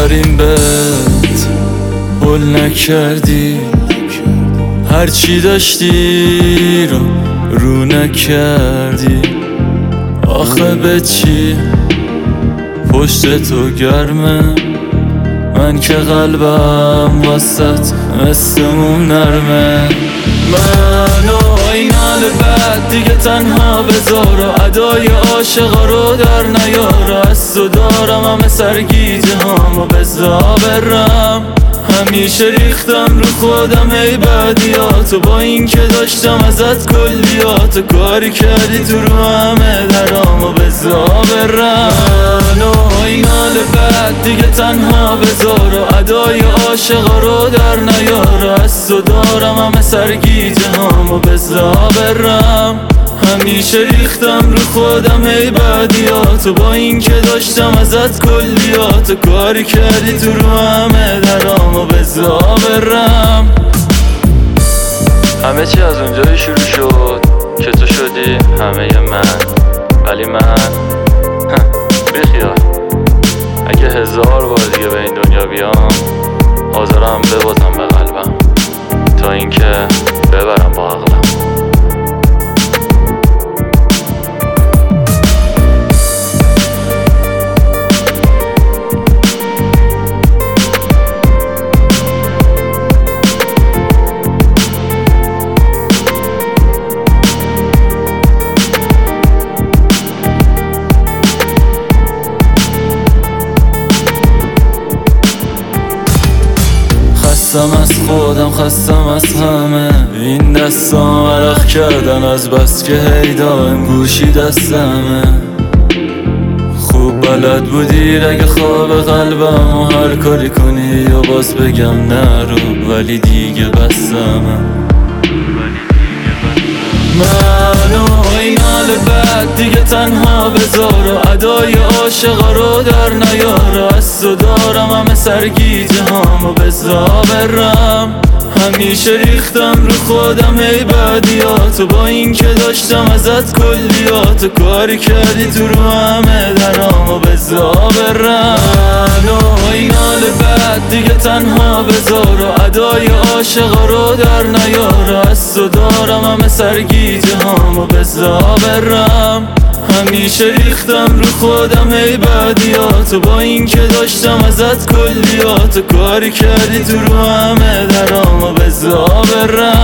آخرین بهت حل نکردی، هرچی داشتی رو نکردی. آخه به چی پشت تو گرمه، من که قلبم واسط مثل موم نرمه. منو این حال بد دیگه تنها بذار و ادای عاشقا رو در نیار. از تو دارم همه سرگیجه هامو بذار برم، همیشه ریختم رو خودم ای بدیاتو، با این که داشتم ازت کلیاتو. کاری کردی تو رو همه درامو بذار برم. منو این حال بد دیگه تنها بذار و ادای عاشقا رو در نیار. از تو دارم همه سرگیجه هامو بذار برم، همیشه ریختم رو خودم ای بدیاتو، با این که داشتم ازت کلیاتو. کاری کردی تو رو همه درامو بذار برم. همه چی از اونجایی شروع شد که تو شدی همه من، ولی من بیخیال. اگه 1000 بار دیگه به این دنیا بیام حاضرم ببازم به قلبم تا اینکه ببرم با عقلم. خستم از خودم، خستم از همه، این دستام عرق کردن از بس که هی دائم گوشی دستمه. خوب بلد بودی اگه خواب قلبم و هر کاری کنی یا باز بگم نرو، ولی دیگه بستمه. منو این حال بد دیگه تنها بذار و ادای عاشقا رو در نیار. از تو دارم همه سرگیجه هامو بذار برم، همیشه ریختم رو خودم ای بدیاتو، با این که داشتم ازت کلیاتو. کاری کردی تو رو همه درامو بذار برم. منو این حال بد دیگه تنها بذار و ادای عاشقا رو در نیار. از تو دارم همه سرگیجه هامو بذار برم، همیشه ریختم رو خودم ای بدیاتو، با این که داشتم ازت کلیاتو. کاری کردی تو رو همه درامو بذار برم.